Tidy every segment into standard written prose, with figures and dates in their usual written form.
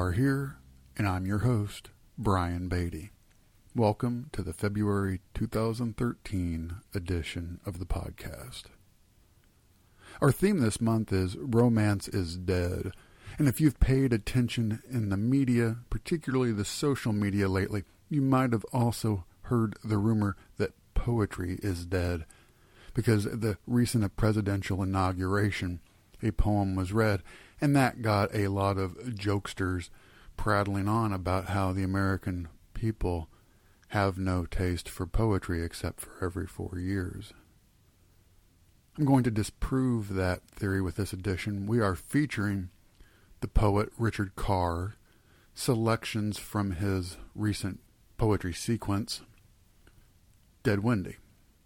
are here, and I'm your host, Brian Beatty. Welcome to the February 2013 edition of the podcast. Our theme this month is Romance is Dead, and if you've paid attention in the media, particularly the social media lately, you might have also heard the rumor that poetry is dead, because at the recent presidential inauguration, a poem was read, and that got a lot of jokesters prattling on about how the American people have no taste for poetry except for every 4 years. I'm going to disprove that theory with this edition. We are featuring the poet Richard Carr, selections from his recent poetry sequence, Dead Wendy.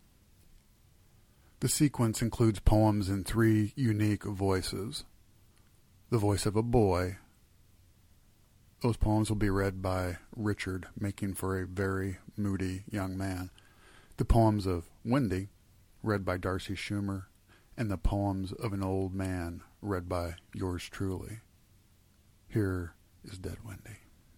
The sequence includes poems in 3 unique voices. The voice of a boy. Those poems will be read by Richard, making for a very moody young man. The poems of Wendy, read by Darcy Schumer, and the poems of an old man, read by yours truly. Here is Dead Wendy.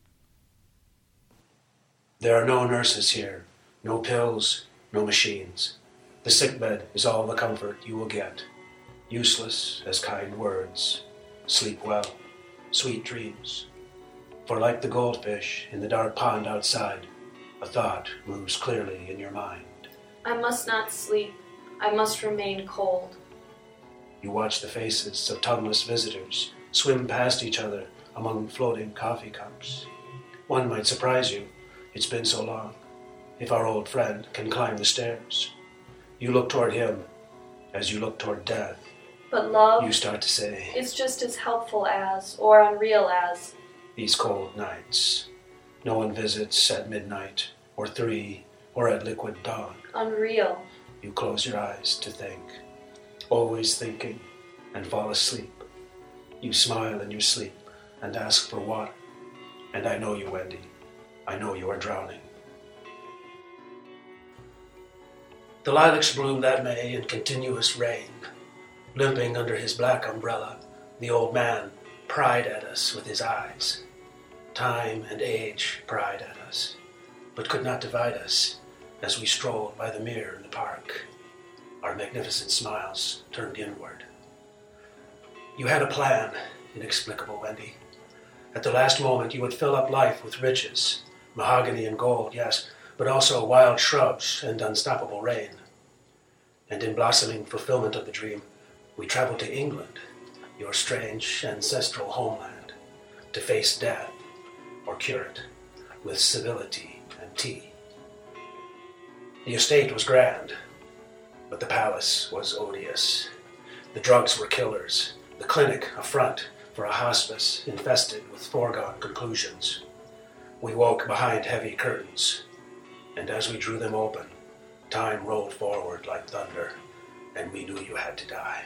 There are no nurses here, no pills, no machines. The sickbed is all the comfort you will get, useless as kind words. Sleep well, sweet dreams. For like the goldfish in the dark pond outside, a thought moves clearly in your mind. I must not sleep. I must remain cold. You watch the faces of tongueless visitors swim past each other among floating coffee cups. One might surprise you. It's been so long. If our old friend can climb the stairs. You look toward him as you look toward death. But love, you start to say, it's just as helpful as, or unreal as, these cold nights. No one visits at midnight, or 3, or at liquid dawn. Unreal. You close your eyes to think, always thinking, and fall asleep. You smile in your sleep and ask for water. And I know you, Wendy. I know you are drowning. The lilacs bloomed that May in continuous rain. Limping under his black umbrella, the old man pried at us with his eyes. Time and age pried at us, but could not divide us as we strolled by the mirror in the park. Our magnificent smiles turned inward. You had a plan, inexplicable Wendy. At the last moment you would fill up life with riches, mahogany and gold, yes, but also wild shrubs and unstoppable rain. And in blossoming fulfillment of the dream, we traveled to England, your strange ancestral homeland, to face death or cure it with civility and tea. The estate was grand, but the palace was odious. The drugs were killers, the clinic a front for a hospice infested with foregone conclusions. We woke behind heavy curtains, and as we drew them open, time rolled forward like thunder, and we knew you had to die.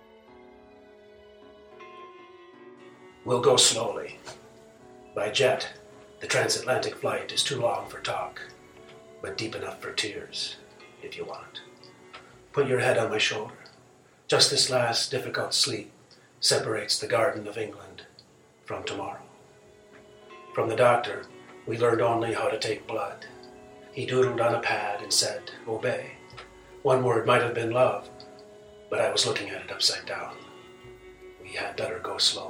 We'll go slowly. By jet, the transatlantic flight is too long for talk, but deep enough for tears, if you want. Put your head on my shoulder. Just this last difficult sleep separates the Garden of England from tomorrow. From the doctor, we learned only how to take blood. He doodled on a pad and said, obey. One word might have been love, but I was looking at it upside down. We had better go slowly.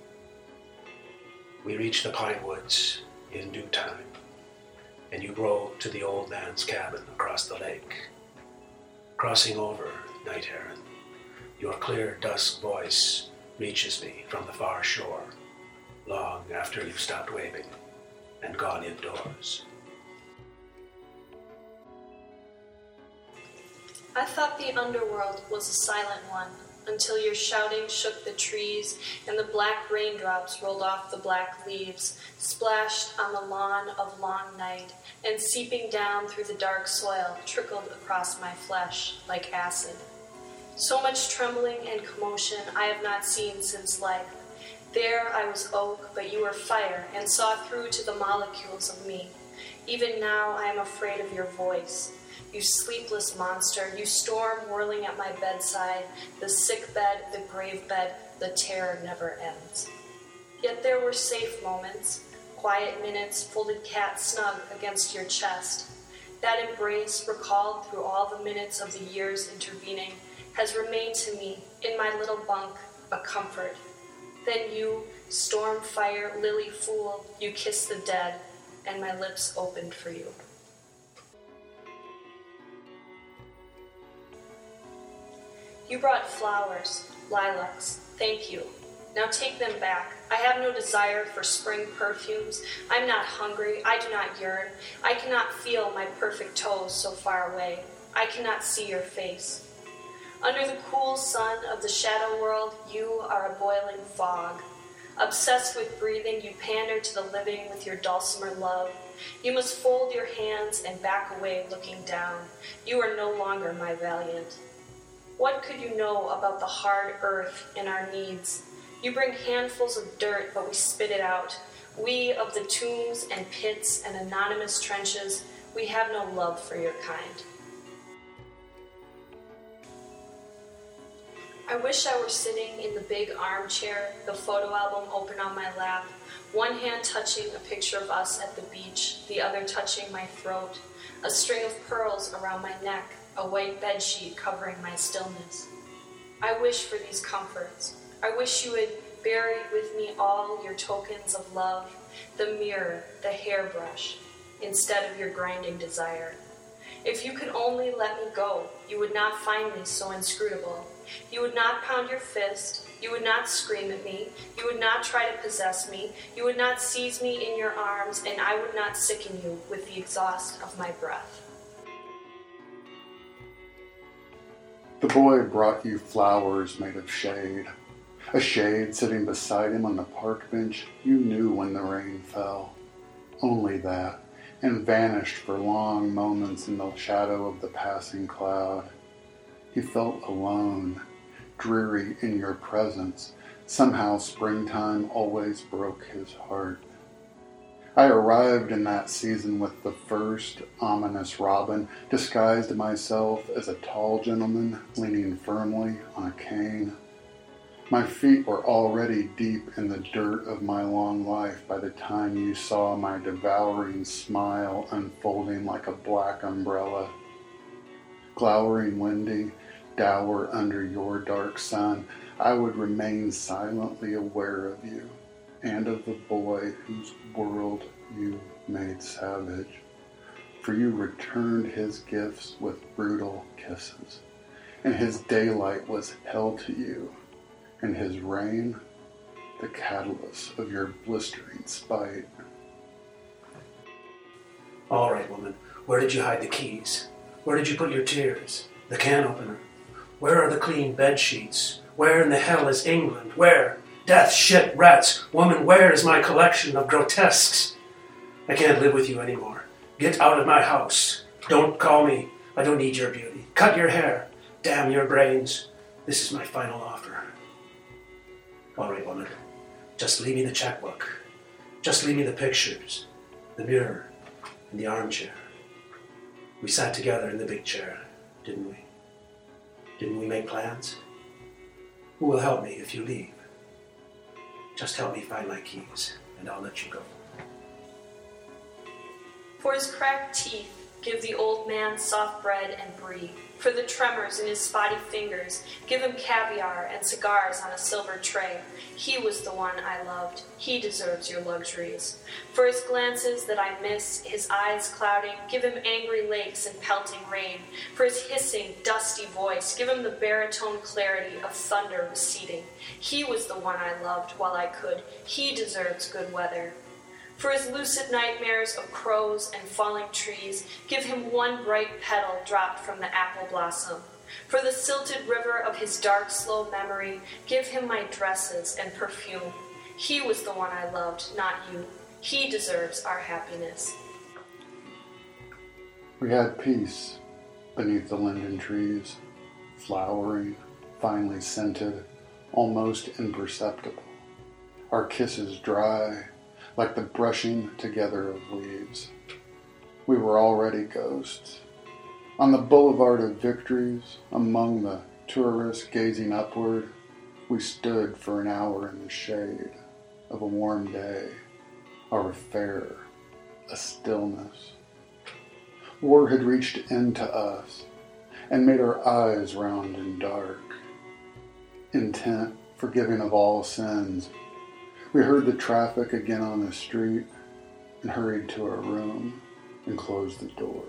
We reached the pine woods in due time, and you rode to the old man's cabin across the lake. Crossing over, night heron, your clear dusk voice reaches me from the far shore, long after you've stopped waving and gone indoors. I thought the underworld was a silent one, until your shouting shook the trees and the black raindrops rolled off the black leaves, splashed on the lawn of long night, and seeping down through the dark soil, trickled across my flesh like acid. So much trembling and commotion I have not seen since life. There I was oak, but you were fire, and saw through to the molecules of me. Even now I am afraid of your voice. You sleepless monster, you storm whirling at my bedside, the sick bed, the grave bed, the terror never ends. Yet there were safe moments, quiet minutes folded cat snug against your chest. That embrace, recalled through all the minutes of the years intervening, has remained to me, in my little bunk, a comfort. Then you, storm, fire, lily fool, you kissed the dead, and my lips opened for you. You brought flowers, lilacs, thank you. Now take them back. I have no desire for spring perfumes. I'm not hungry. I do not yearn. I cannot feel my perfect toes so far away. I cannot see your face. Under the cool sun of the shadow world, you are a boiling fog. Obsessed with breathing, you pander to the living with your dulcimer love. You must fold your hands and back away looking down. You are no longer my valiant. What could you know about the hard earth and our needs? You bring handfuls of dirt, but we spit it out. We of the tombs and pits and anonymous trenches, we have no love for your kind. I wish I were sitting in the big armchair, the photo album open on my lap, one hand touching a picture of us at the beach, the other touching my throat, a string of pearls around my neck, a white bedsheet covering my stillness. I wish for these comforts. I wish you had buried with me all your tokens of love, the mirror, the hairbrush, instead of your grinding desire. If you could only let me go, you would not find me so inscrutable. You would not pound your fist. You would not scream at me. You would not try to possess me. You would not seize me in your arms, and I would not sicken you with the exhaust of my breath. The boy brought you flowers made of shade. A shade sitting beside him on the park bench you knew when the rain fell. Only that, and vanished for long moments in the shadow of the passing cloud. He felt alone, dreary in your presence. Somehow springtime always broke his heart. I arrived in that season with the first ominous robin, disguised myself as a tall gentleman leaning firmly on a cane. My feet were already deep in the dirt of my long life by the time you saw my devouring smile unfolding like a black umbrella. Glowering windy, dour under your dark sun, I would remain silently aware of you and of the boy whose world you made savage. For you returned his gifts with brutal kisses, and his daylight was hell to you, and his rain the catalyst of your blistering spite. All right, woman, where did you hide the keys? Where did you put your tears? The can opener? Where are the clean bed sheets? Where in the hell is England? Where? Death, shit, rats. Woman, where is my collection of grotesques? I can't live with you anymore. Get out of my house. Don't call me. I don't need your beauty. Cut your hair. Damn your brains. This is my final offer. All right, woman. Just leave me the checkbook. Just leave me the pictures, the mirror, and the armchair. We sat together in the big chair, didn't we? Didn't we make plans? Who will help me if you leave? Just help me find my keys, and I'll let you go. For his cracked teeth, give the old man soft bread and brie. For the tremors in his spotty fingers, give him caviar and cigars on a silver tray. He was the one I loved. He deserves your luxuries. For his glances that I miss, his eyes clouding, give him angry lakes and pelting rain. For his hissing, dusty voice, give him the baritone clarity of thunder receding. He was the one I loved while I could. He deserves good weather. For his lucid nightmares of crows and falling trees, give him one bright petal dropped from the apple blossom. For the silted river of his dark, slow memory, give him my dresses and perfume. He was the one I loved, not you. He deserves our happiness. We had peace beneath the linden trees, flowering, finely scented, almost imperceptible. Our kisses dry, like the brushing together of leaves. We were already ghosts. On the boulevard of victories, among the tourists gazing upward, we stood for an hour in the shade, of a warm day, our fare, a stillness. War had reached into us and made our eyes round and dark. Intent, forgiving of all sins, we heard the traffic again on the street and hurried to our room and closed the door.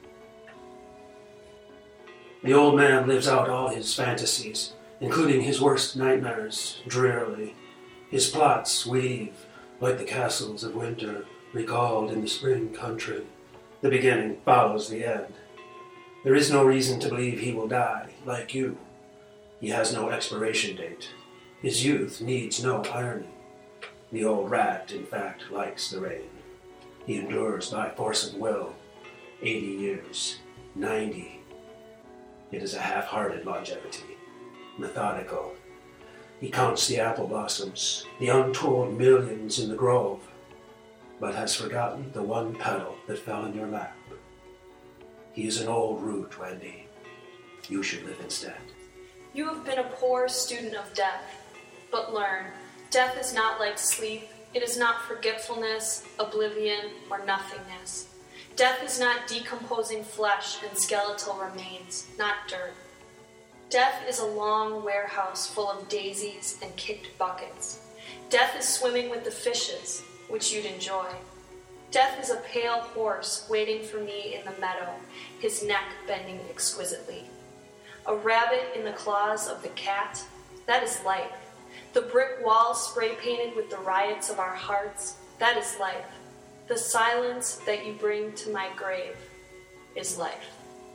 The old man lives out all his fantasies, including his worst nightmares, drearily. His plots weave like the castles of winter recalled in the spring country. The beginning follows the end. There is no reason to believe he will die, like you. He has no expiration date. His youth needs no irony. The old rat, in fact, likes the rain. He endures by force of will. 80 years, 90. It is a half-hearted longevity, methodical. He counts the apple blossoms, the untold millions in the grove, but has forgotten the one petal that fell in your lap. He is an old root, Wendy. You should live instead. You have been a poor student of death, but learn, death is not like sleep. It is not forgetfulness, oblivion, or nothingness. Death is not decomposing flesh and skeletal remains, not dirt. Death is a long warehouse full of daisies and kicked buckets. Death is swimming with the fishes, which you'd enjoy. Death is a pale horse waiting for me in the meadow, his neck bending exquisitely. A rabbit in the claws of the cat, that is life. The brick wall spray-painted with the riots of our hearts, that is life. The silence that you bring to my grave is life.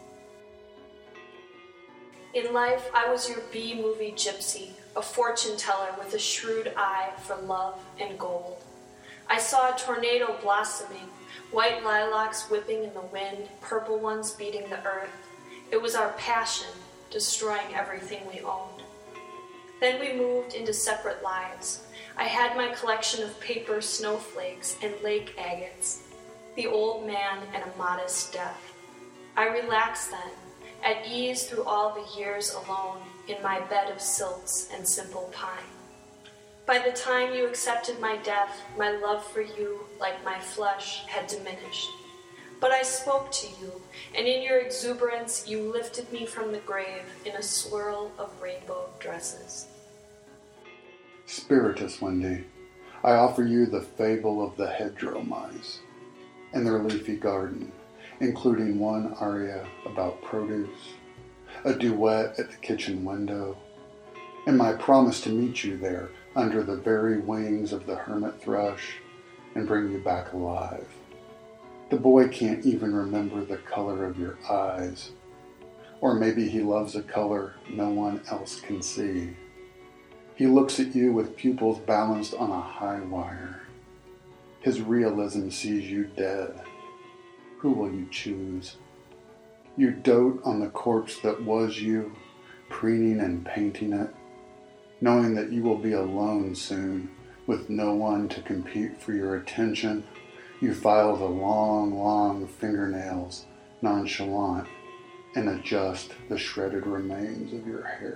In life, I was your B-movie gypsy, a fortune teller with a shrewd eye for love and gold. I saw a tornado blossoming, white lilacs whipping in the wind, purple ones beating the earth. It was our passion, destroying everything we owned. Then we moved into separate lives. I had my collection of paper snowflakes and lake agates, the old man and a modest death. I relaxed then, at ease through all the years alone, in my bed of silks and simple pine. By the time you accepted my death, my love for you, like my flesh, had diminished. But I spoke to you, and in your exuberance you lifted me from the grave in a swirl of rainbow dresses. Spiritus, Wendy, I offer you the fable of the hedgerow mice and their leafy garden, including one aria about produce, a duet at the kitchen window, and my promise to meet you there under the very wings of the hermit thrush and bring you back alive. The boy can't even remember the color of your eyes, or maybe he loves a color no one else can see. He looks at you with pupils balanced on a high wire. His realism sees you dead. Who will you choose? You dote on the corpse that was you, preening and painting it, knowing that you will be alone soon, with no one to compete for your attention. You file the long fingernails, nonchalant, and adjust the shredded remains of your hair.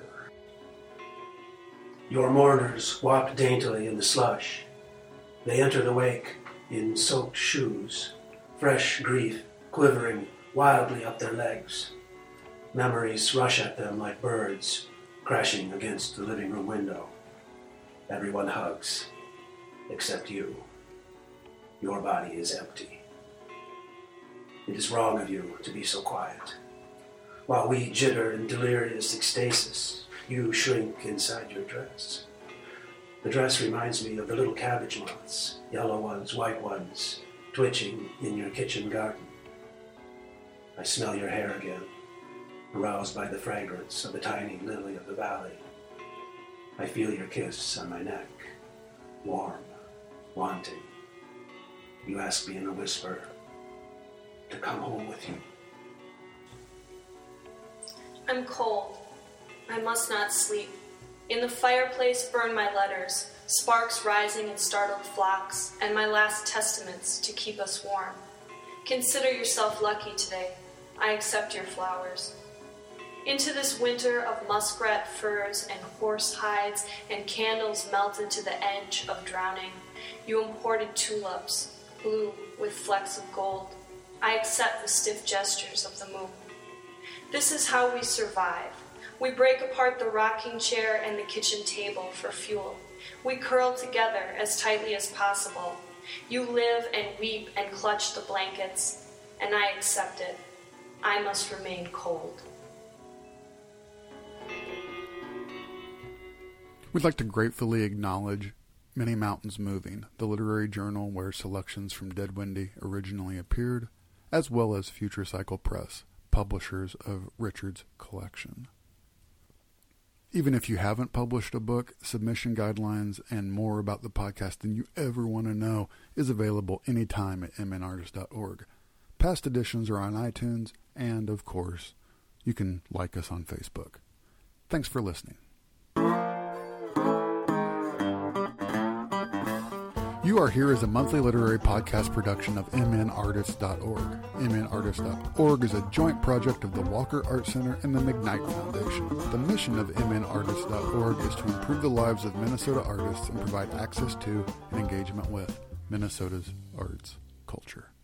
Your mourners walk daintily in the slush. They enter the wake in soaked shoes, fresh grief quivering wildly up their legs. Memories rush at them like birds crashing against the living room window. Everyone hugs, except you. Your body is empty. It is wrong of you to be so quiet. While we jitter in delirious ecstasis, you shrink inside your dress. The dress reminds me of the little cabbage moths, yellow ones, white ones, twitching in your kitchen garden. I smell your hair again, aroused by the fragrance of the tiny lily of the valley. I feel your kiss on my neck, warm, wanting. You ask me in a whisper to come home with you. I'm cold. I must not sleep. In the fireplace burn my letters, sparks rising in startled flocks, and my last testaments to keep us warm. Consider yourself lucky today. I accept your flowers. Into this winter of muskrat furs and horse hides and candles melted to the edge of drowning, You imported tulips, blue with flecks of gold. I accept the stiff gestures of the moon. This is how we survive. We break apart the rocking chair and the kitchen table for fuel. We curl together as tightly as possible. You live and weep and clutch the blankets, and I accept it. I must remain cold. We'd like to gratefully acknowledge Many Mountains Moving, the literary journal where selections from Dead Wendy originally appeared, as well as Future Cycle Press, publishers of Richard's collection. Even if you haven't published a book, submission guidelines and more about the podcast than you ever want to know is available anytime at mnartist.org. Past editions are on iTunes, and of course, you can like us on Facebook. Thanks for listening. You Are Here is a monthly literary podcast production of mnartist.org. mnartist.org is a joint project of the Walker Art Center and the McKnight Foundation. The mission of mnartist.org is to improve the lives of Minnesota artists and provide access to and engagement with Minnesota's arts culture.